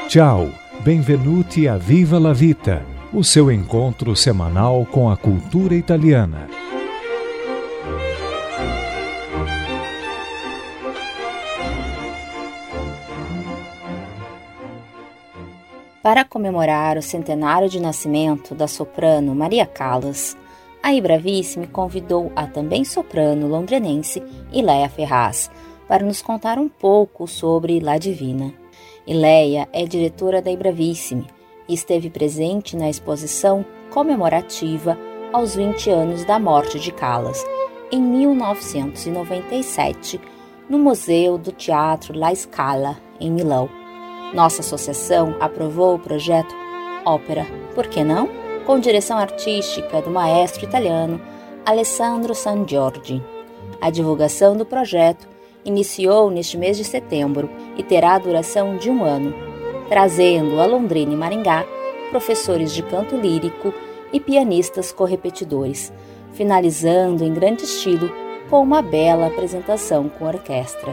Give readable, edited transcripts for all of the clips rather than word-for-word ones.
Ciao, benvenuti a Viva la Vita, o seu encontro semanal com a cultura italiana. Para comemorar o centenário de nascimento da soprano Maria Callas, a Ibravissimi convidou a também soprano londrinense Ileia Ferraz para nos contar um pouco sobre La Divina. Ileia é diretora da Ibravissimi e esteve presente na exposição comemorativa aos 20 anos da morte de Callas, em 1997, no Museu do Teatro La Scala, em Milão. Nossa associação aprovou o projeto Ópera, por que não? Com direção artística do maestro italiano Alessandro Sangiorgi. A divulgação do projeto iniciou neste mês de setembro e terá a duração de 1 ano, trazendo a Londrina e Maringá professores de canto lírico e pianistas correpetidores, finalizando em grande estilo com uma bela apresentação com orquestra.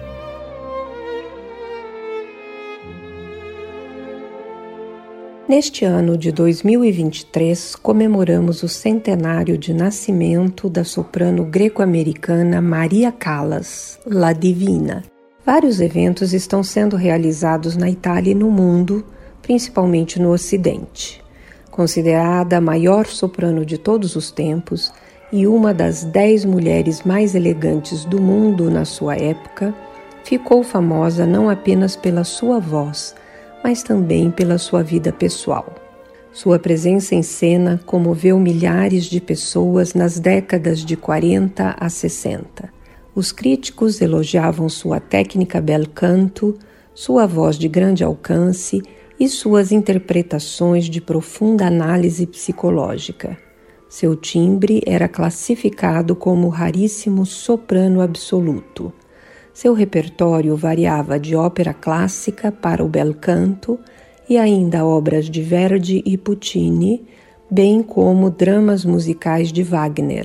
Neste ano de 2023, comemoramos o centenário de nascimento da soprano greco-americana Maria Callas, La Divina. Vários eventos estão sendo realizados na Itália e no mundo, principalmente no Ocidente. Considerada a maior soprano de todos os tempos e uma das 10 mulheres mais elegantes do mundo na sua época, ficou famosa não apenas pela sua voz, mas também pela sua vida pessoal. Sua presença em cena comoveu milhares de pessoas nas décadas de 40 a 60. Os críticos elogiavam sua técnica bel canto, sua voz de grande alcance e suas interpretações de profunda análise psicológica. Seu timbre era classificado como raríssimo soprano absoluto. Seu repertório variava de ópera clássica para o bel canto e ainda obras de Verdi e Puccini, bem como dramas musicais de Wagner.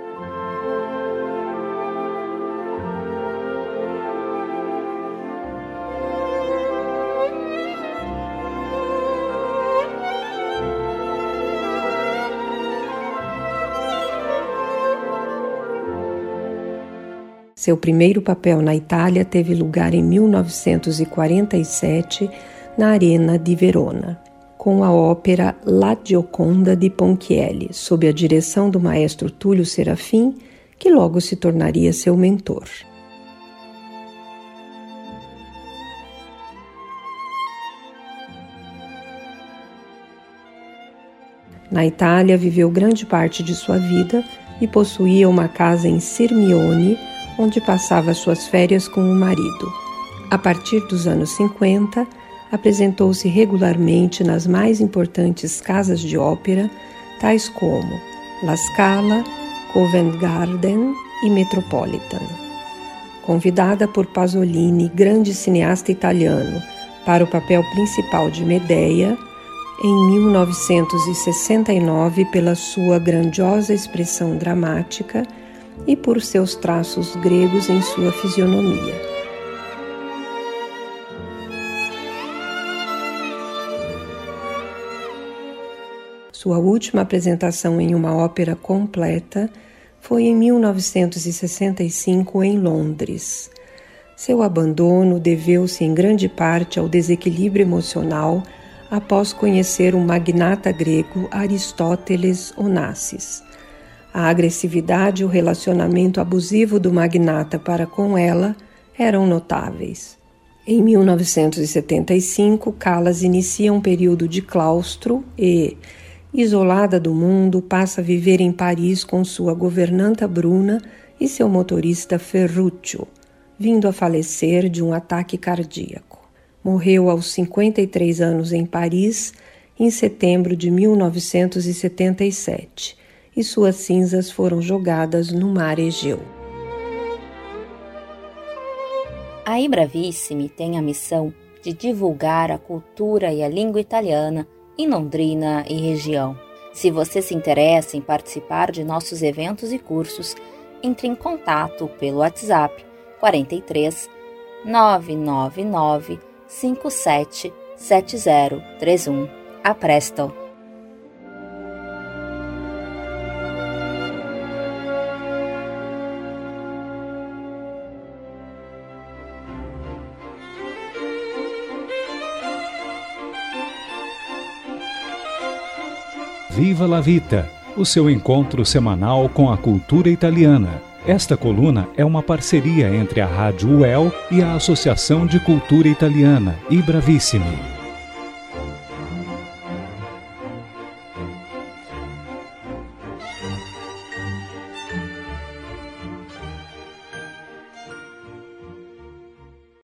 Seu primeiro papel na Itália teve lugar em 1947, na Arena di Verona, com a ópera La Gioconda di Ponchielli, sob a direção do maestro Túlio Serafim, que logo se tornaria seu mentor. Na Itália, viveu grande parte de sua vida e possuía uma casa em Sirmione, onde passava suas férias com o marido. A partir dos anos 50, apresentou-se regularmente nas mais importantes casas de ópera, tais como La Scala, Covent Garden e Metropolitan. Convidada por Pasolini, grande cineasta italiano, para o papel principal de Medea, em 1969, pela sua grandiosa expressão dramática e por seus traços gregos em sua fisionomia. Sua última apresentação em uma ópera completa foi em 1965 em Londres. Seu abandono deveu-se em grande parte ao desequilíbrio emocional após conhecer o magnata grego Aristóteles Onassis. A agressividade e o relacionamento abusivo do magnata para com ela eram notáveis. Em 1975, Callas inicia um período de claustro e, isolada do mundo, passa a viver em Paris com sua governanta Bruna e seu motorista Ferruccio, vindo a falecer de um ataque cardíaco. Morreu aos 53 anos em Paris, em setembro de 1977. E suas cinzas foram jogadas no mar Egeu. A Ibravissimi tem a missão de divulgar a cultura e a língua italiana em Londrina e região. Se você se interessa em participar de nossos eventos e cursos, entre em contato pelo WhatsApp 43 999 57 7031. A presto! Viva la Vita, o seu encontro semanal com a cultura italiana. Esta coluna é uma parceria entre a Rádio UEL e a Associação de Cultura Italiana, I Bravissimi.